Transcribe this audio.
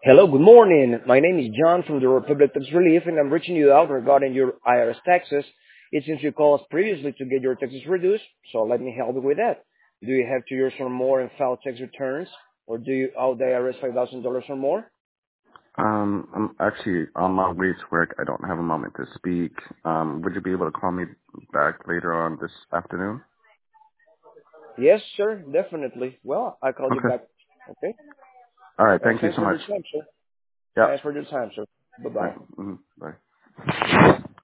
Hello, good morning. My name is John from the Republic Tax Relief, and I'm reaching you out regarding your IRS taxes. It seems you called us previously to get your taxes reduced, so let me help you with that. Do you have 2 years or more and file tax returns, or do you owe the IRS $5,000 or more? I'm actually on my way to work. I don't have a moment to speak. Would you be able to call me back later on this afternoon? Yes, sir, definitely. Well, I called you Okay. back. Okay. All right. Thank you Thanks so for much. your time, sir. Yeah. Thanks for your time, sir. All right. Bye-bye. Bye.